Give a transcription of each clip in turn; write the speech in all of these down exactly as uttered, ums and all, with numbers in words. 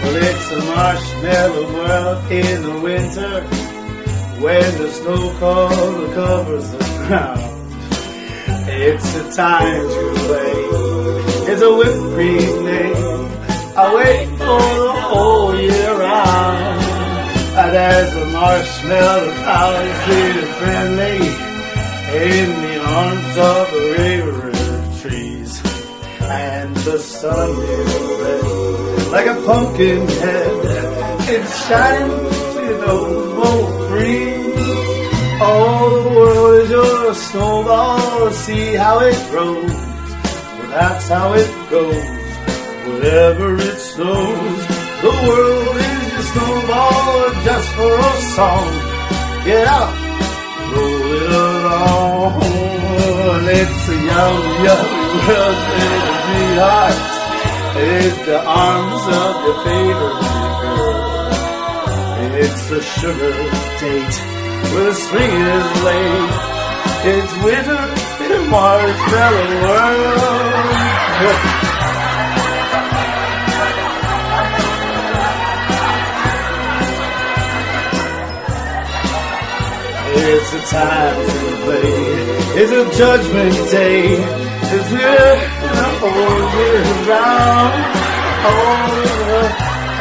Well, it's a marshmallow world in the winter when the snow cover covers the ground. It's a time to play. It's a whipped cream day. I wait for the whole year round. And as the marshmallow powers sweet friendly in the arms of the river trees, and the sun is red like a pumpkin head. It shines with those both breeze. Oh, the world is your snowball. See how it grows. Well, that's how it goes. Whatever it snows, the world is your snowball. Just for a song, get out, roll it along. It's a young, young world with a sweetheart in the arms of your favorite girl. It's a sugar date where the spring is late. It's winter in a marshmallow world. It's a time to play. It's a judgment day. It's here the whole year round. Oh,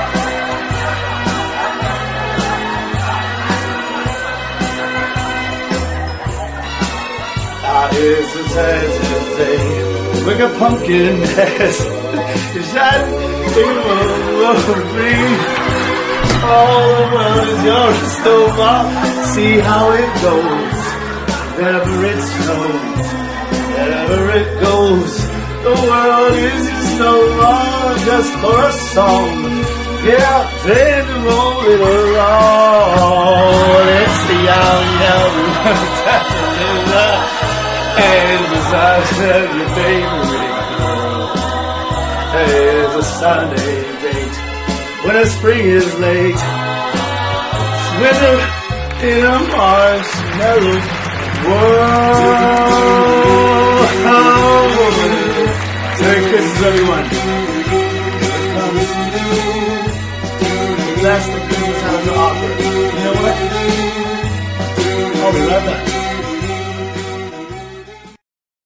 ah, it's a time day. Like a pumpkin has shining in the free. All the world is your snowball. See how it goes. Wherever it snows, wherever it goes, the world is your snowball. Just for a song, get out there and roll it along. It's the young, young and besides of your favorite girl. There's a Sunday date when the spring is late. It's winter in a marshmallow world. Merry Christmas, everyone.